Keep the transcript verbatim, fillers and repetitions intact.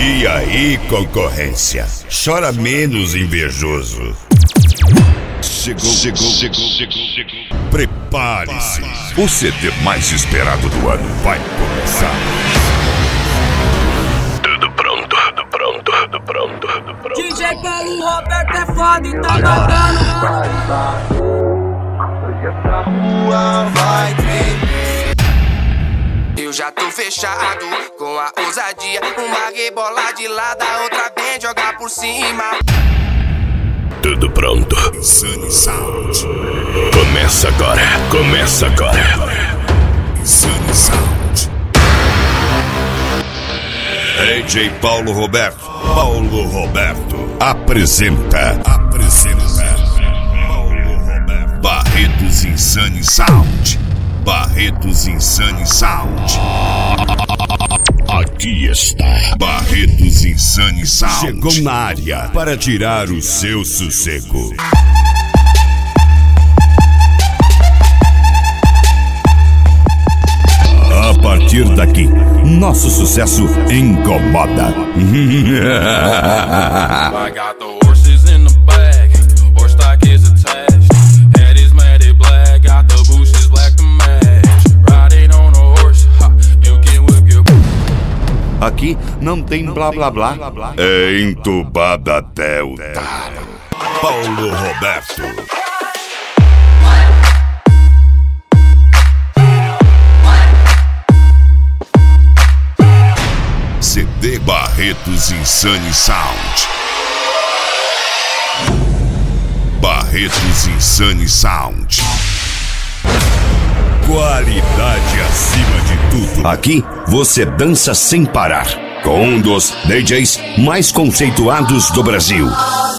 E aí, concorrência? Chora menos, invejoso. Chegou, chegou, chegou, chegou, chegou. Prepare-se. O C D mais esperado do ano vai começar. Tudo pronto, tudo pronto, tudo pronto, tudo pronto. D J Paulo Roberto é foda e tá matando. Hoje essa rua vai tremer. Eu já tô fechado com a ousadia. Uma rebola de lado, a outra bem jogar por cima. Tudo pronto. Insane Sound. Começa agora, começa agora. Insane Sound. D J Paulo Roberto. Paulo Roberto apresenta. Apresenta. Paulo Roberto. Barretos Insane Sound. Barretos Insane Sound. Aqui está Barretos Insane Sound. Chegou na área para tirar o seu sossego. A partir daqui, nosso sucesso incomoda. I got the horses in the back, horse stock is attached. Head is matted black, got the bushes black to match. Riding on a horse, ha, you can whip your. Aqui não tem blá blá blá. É entubado até o talo. Paulo Roberto. C D Barretos Insane Sound. Barretos Insane Sound. Qualidade acima de tudo. Aqui você dança sem parar com um dos D Js mais conceituados do Brasil.